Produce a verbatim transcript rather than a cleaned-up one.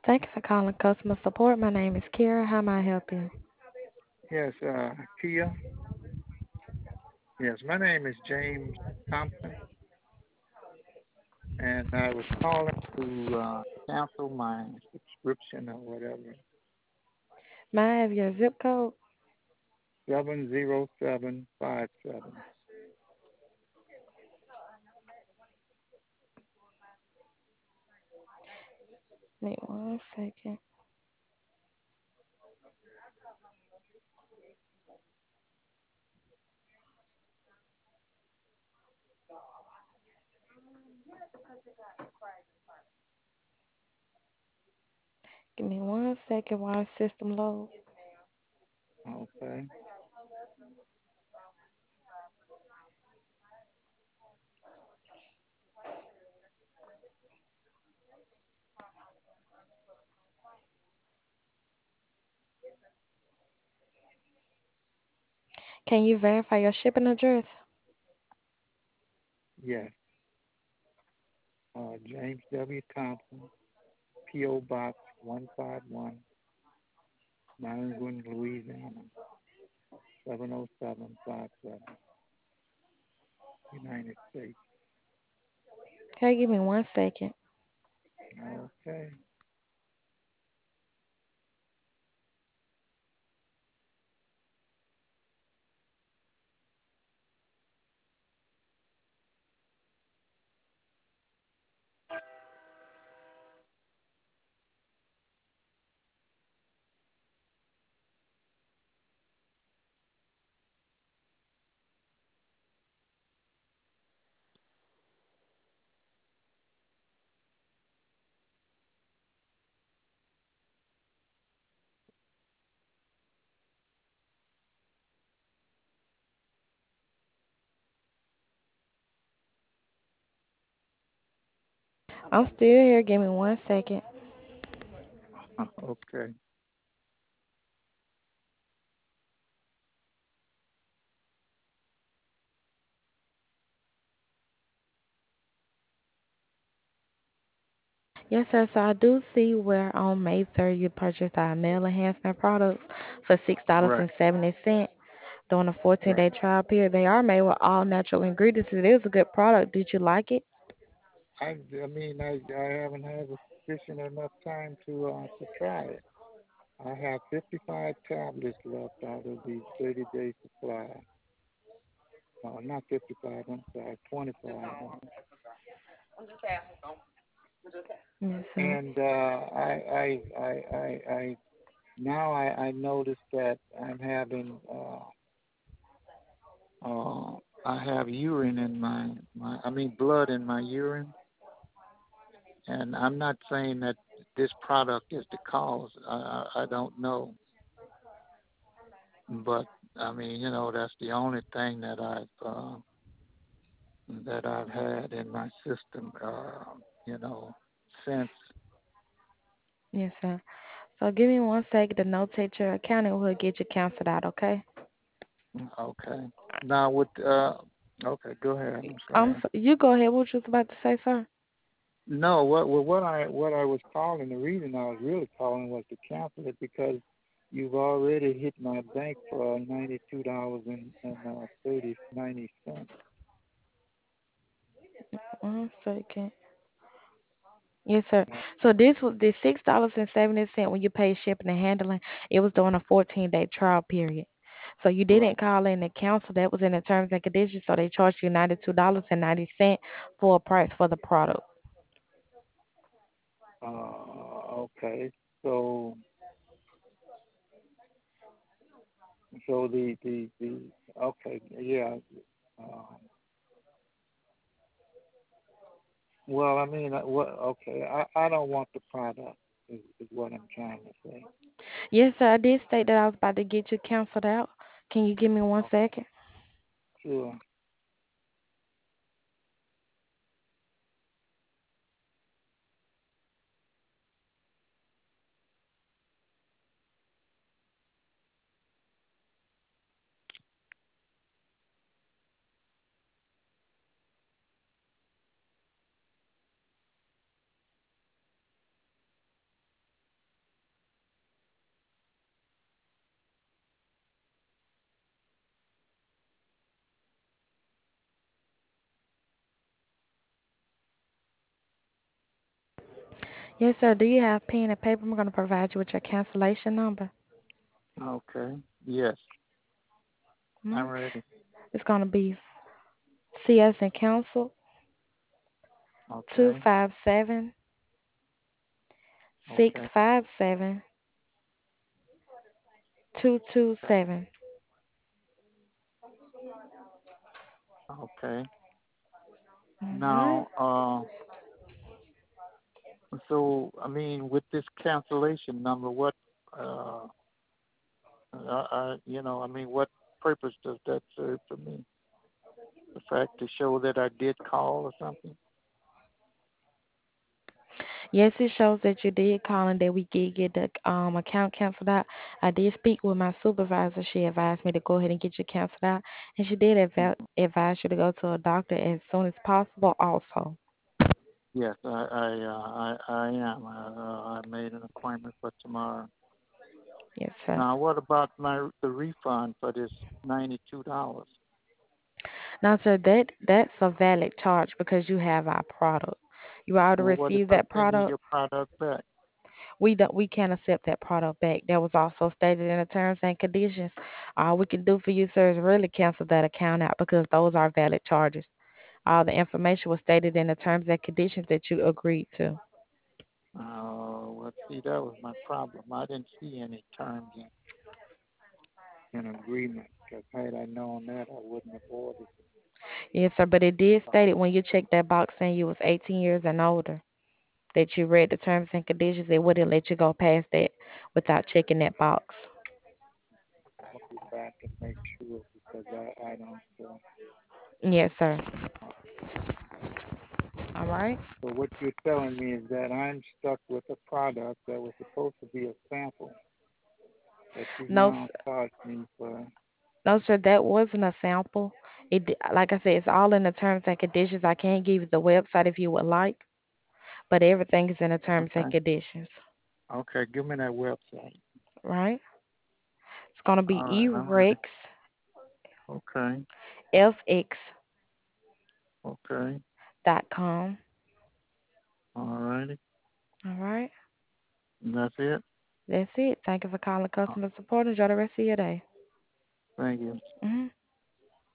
Thank you for calling customer support. My name is Kara. How may I help you? Yes, uh, Kia. Yes, my name is James Thompson, and I was calling to uh, cancel my subscription or whatever. May I have your zip code? Seven zero seven five seven. Wait one second. Give me one second while our system load. Okay. Can you verify your shipping address? Yes. Uh, James W. Thompson, P O. Box one five one, Maringouin, Louisiana seven zero seven five seven, United States. Okay, give me one second. Okay. I'm still here. Give me one second. Okay. Yes, sir. So I do see where on May third you purchased our male enhancement products for six dollars Right. and seventy cents during a fourteen Right. day trial period. They are made with all natural ingredients. It is a good product. Did you like it? I, I mean, I, I haven't had a sufficient enough time to uh, to try it. I have fifty-five tablets left out of the thirty day supply. Uh, not fifty-five, I'm sorry, twenty-five. Uh, Yes, sir. and uh, I, I, I, I, I, now I, I notice that I'm having, uh, uh, I have urine in my, my, I mean, blood in my urine. And I'm not saying that this product is the cause. I, I, I don't know. But, I mean, you know, that's the only thing that I've, uh, that I've had in my system, uh, you know, since. Yes, sir. So give me one second to notate your account and we'll get you canceled out, okay? Okay. Now with uh, okay, go ahead. I'm I'm sorry. so, you go ahead. What you was about to say, sir? No, what well, what I what I was calling, the reason I was really calling was to cancel it because you've already hit my bank for ninety two dollars and and uh, thirty ninety cents. One second. Yes, sir. So this was the six dollars and seventy cent when you pay shipping and handling. It was during a fourteen day trial period. So you didn't Right. call in to cancel. That was in the terms and conditions. So they charged you ninety two dollars and ninety cent for a price for the product. Uh, okay. So so the the the okay, yeah. Um, well, I mean, uh, what? Okay, I I don't want the product. Is, is what I'm trying to say. Yes, sir. I did state that I was about to get you canceled out. Can you give me one Okay, second? sure. Yes, sir. Do you have pen and paper? I'm going to provide you with your cancellation number. Okay. Yes, I'm Mhm. ready. It's going to be C as in council, Okay. two five seven, six Okay. five seven, two two seven. Okay. All right. Now, uh, so I mean, with this cancellation number, what, uh, I, I, you know, I mean, what purpose does that serve for me? The fact to show that I did call or something? Yes, it shows that you did call and that we did get the um account canceled out. I did speak with my supervisor. She advised me to go ahead and get you canceled out, and she did advi- Mhm. advise you to go to a doctor as soon as possible. Also, Yes, I, I, uh, I, I am. Uh, uh, I made an appointment for tomorrow. yes, sir. Now, what about my the refund for this ninety-two dollars? Now, sir, that that's a valid charge because you have our product. You already Well, what if received I that send you product. your product back? We don't we can't accept that product back. That was also stated in the terms and conditions. All we can do for you, sir, is really cancel that account out because those are valid charges. All the information was stated in the terms and conditions that you agreed to. Oh, well, see, that was my problem. I didn't see any terms and, and agreement. Because had I known that, I wouldn't have ordered it. Yes, sir, but it did state it when you checked that box saying you was eighteen years and older that you read the terms and conditions. It wouldn't let you go past that without checking that box. I'm gonna go back and make sure because I I don't. Uh, Yes, sir. uh, All right. so what you're telling me is that I'm stuck with a product that was supposed to be a sample that you No, now s- charge me for. no, sir, that wasn't a sample. It, di- like I said, it's all in the terms and conditions. I can't give you the website if you would like, but everything is in the terms and Okay. conditions. Okay. Give me that website. Right? It's gonna be All right. I'm ready. erex Okay. f x Okay. dot com. All righty. All right. And that's it. That's it. Thank you for calling Uh, customer support. Enjoy the rest of your day. Thank you. Hmm